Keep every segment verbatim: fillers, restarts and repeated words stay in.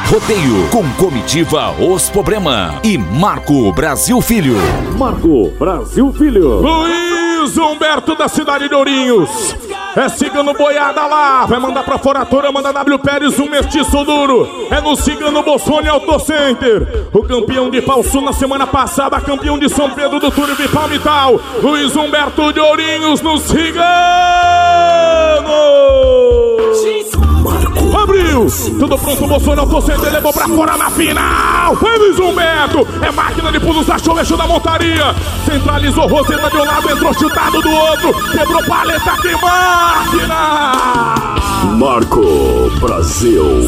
Rodeio com comitiva Os Problema e Marco Brasil Filho. Marco Brasil Filho. Luiz Humberto da cidade de Ourinhos. É Cigano Boiada lá. Vai mandar pra Foratura, manda W Pérez, um mestiço duro. É no Cigano Bolsoni Auto Center. O campeão de Palsu na semana passada, campeão de São Pedro do Túlio de Palmital. Luiz Humberto de Ourinhos no Cigano. Abriu, tudo pronto, Bolsoni Auto Center, levou pra fora na final. Foi Luiz Humberto, é máquina de pulos, achou o eixo da montaria. Centralizou, Roseta de um lado, entrou chutado do outro. Quebrou paleta, que máquina! Marco Brasil.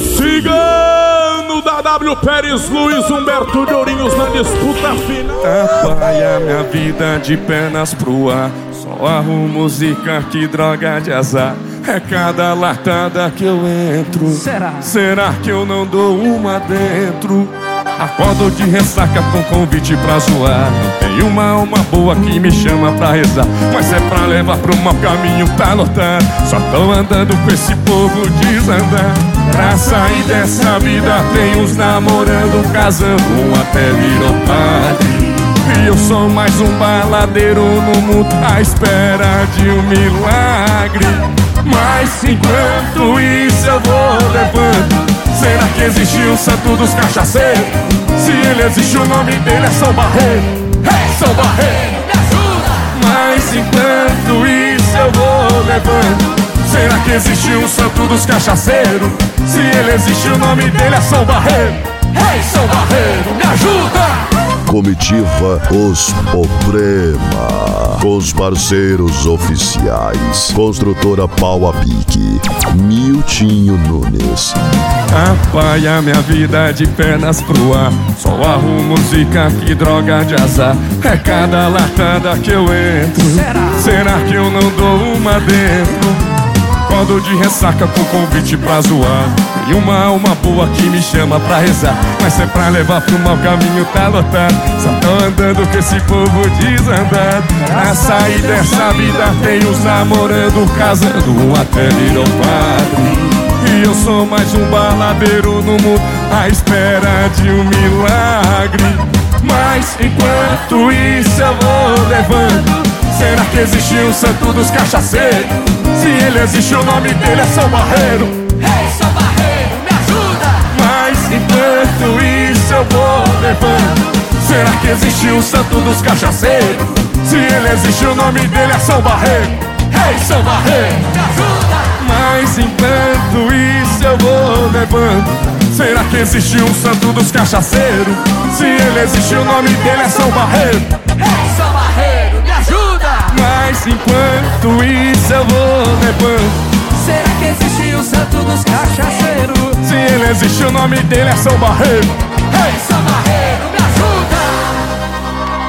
Cigano da W Pérez, Luiz Humberto de Ourinhos na disputa final. Apaia minha vida de pernas pro ar. Só arrumo música, que droga de azar. É cada latada que eu entro. Será? Será que eu não dou uma dentro? Acordo de ressaca com convite pra zoar. Não tem uma alma boa que me chama pra rezar, mas é pra levar pro mau caminho, tá lotado. Só tô andando com esse povo desandar. Pra sair dessa vida tem uns namorando, casando, um até virou padre. E eu sou mais um baladeiro no mundo à espera de um milagre. Mas enquanto isso eu vou levando. Será que existe o santo dos cachaceiros? Se ele existe, o nome dele é São Barreiro. Hey, São Barreiro, me ajuda! Mas enquanto isso eu vou levando. Será que existe um santo dos cachaceiros? Se ele existe, o nome dele é São Barreiro. Hey, São Barreiro, me ajuda! Comitiva Os Problema, com os parceiros oficiais: Construtora Pau a Pique, Miltinho Nunes. Apaia minha vida de pernas pro ar. Só arrumo música, que droga de azar. É cada latada que eu entro. Será? Será que eu não dou uma dentro? Acordo de ressaca com convite pra zoar. Tem uma alma boa que me chama pra rezar, mas é pra levar pro mau caminho, tá lotado. Só tô andando com esse povo desandado. Pra sair dessa vida tem uns namorando, casando, um até virou padre. E eu sou mais um baladeiro no mundo à espera de um milagre. Mas enquanto isso eu vou levando. Será que existe o santo dos cachaceiros? Se ele existe, o nome dele é São Barreiro. Hey, São Barreiro, me ajuda! Mas enquanto isso eu vou levando. Será que existe o santo dos cachaceiros? Se ele existe, o nome dele é São Barreiro. Hey, São Barreiro, Me ajuda! mas enquanto isso eu vou levando. Será que existe um santo dos cachaceiros? Se ele existe, o nome dele é São Barreiro. Hey, São Barreiro, me ajuda! Mas enquanto isso eu vou levando. Será que existe o santo dos cachaceiros? Se ele existe, o nome dele é São Barreiro. Hey, São Barreiro!